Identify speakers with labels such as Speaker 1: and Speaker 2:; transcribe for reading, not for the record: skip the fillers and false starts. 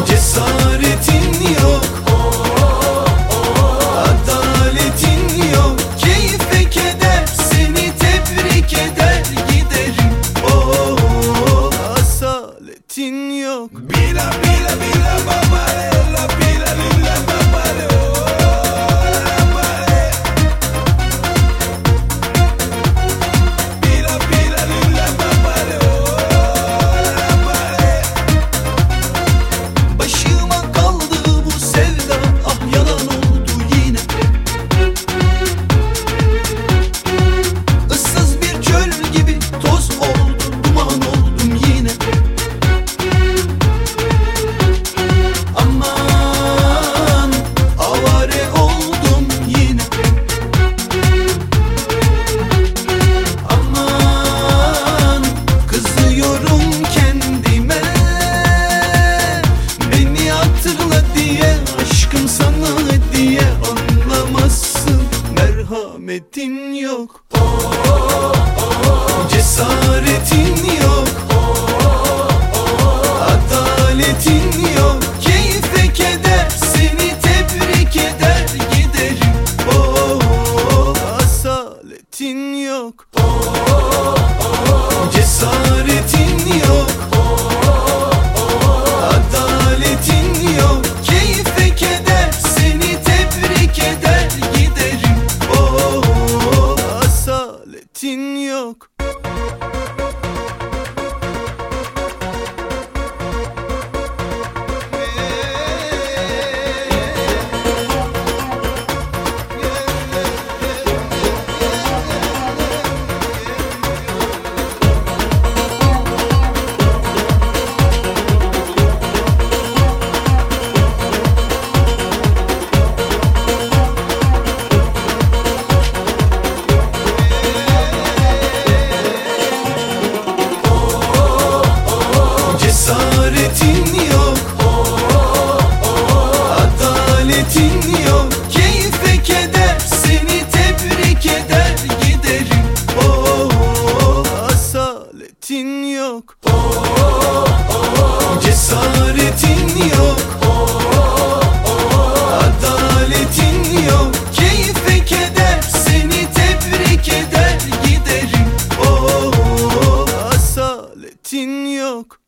Speaker 1: Cesaretin yok, adaletin yok. Keyfe keder, seni tebrik eder giderim. Asaletin yok.
Speaker 2: Bila bila bila babale, la bila lila babale, la babale. Bila bila lila babale, la babale.
Speaker 1: Başıma kaldı bu sevda, ah yalan oldu yine. Issız bir çöl gibi toz oldum, duman oldum yine. Aman avare oldum yine. Aman kızıyorum kendime. Beni hatırla diye, aşkım sana hediye. Anlamazsın, merhametin yok. Cesaretin yok, adaletin yok. Keyfe keder, seni tebrik eder giderim. Asaletin yok, cesaretin yok, adaletin yok. Keyfe keder, seni tebrik eder giderim. Asaletin yok. Cesaretin yok, adaletin yok. Keyfe keder, seni tebrik eder giderim. Asaletin yok, cesaretin yok, adaletin yok. Keyfe keder, seni tebrik eder giderim. Asaletin yok.